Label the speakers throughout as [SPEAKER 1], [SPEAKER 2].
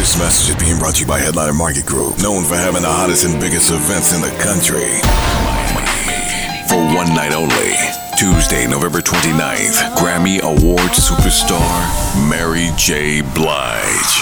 [SPEAKER 1] This message is being brought to you by Headliner Market Group, known for having the hottest and biggest events in the country. For one night only, Tuesday, November 29th, Grammy Award superstar Mary J. Blige.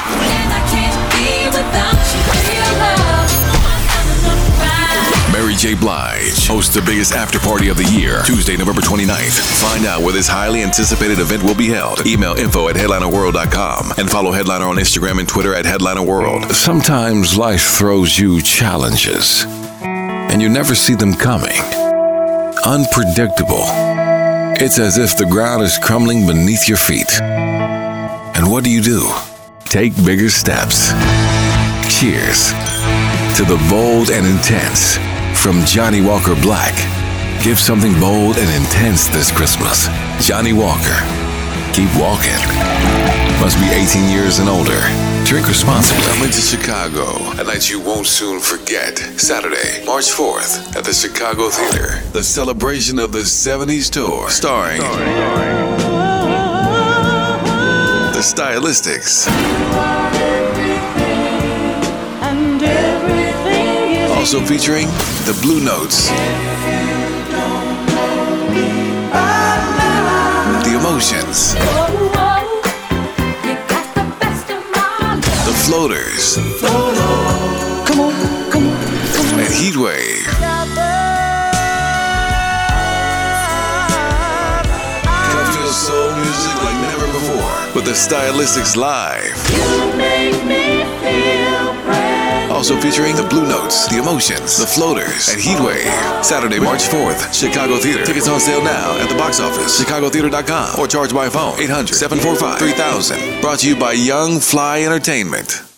[SPEAKER 1] Mary J. Blige hosts the biggest after party of the year, Tuesday, November 29th. Find out where this highly anticipated event will be held. Email info@headlinerworld.com and follow Headliner on Instagram and Twitter @HeadlinerWorld. Sometimes life throws you challenges, and you never see them coming. Unpredictable. It's as if the ground is crumbling beneath your feet. And what do? Take bigger steps. Cheers to the bold and intense from Johnny Walker Black. Give something bold and intense this Christmas. Johnny Walker. Keep walking. Must be 18 years and older. Drink responsibly. Coming to Chicago, a night you won't soon forget. Saturday, March 4th, at the Chicago Theater. The celebration of the 70s tour, starring the Stylistics. Also featuring the Blue Notes, the Emotions, the Floaters, and Heatwave. Come feel soul music like never before with the Stylistics live.
[SPEAKER 2] You make me feel brave.
[SPEAKER 1] Also featuring the Blue Notes, the Emotions, the Floaters, and Heatwave. Saturday, March 4th, Chicago Theater. Tickets on sale now at the box office, chicagotheater.com, or charge by phone, 800-745-3000. Brought to you by Young Fly Entertainment.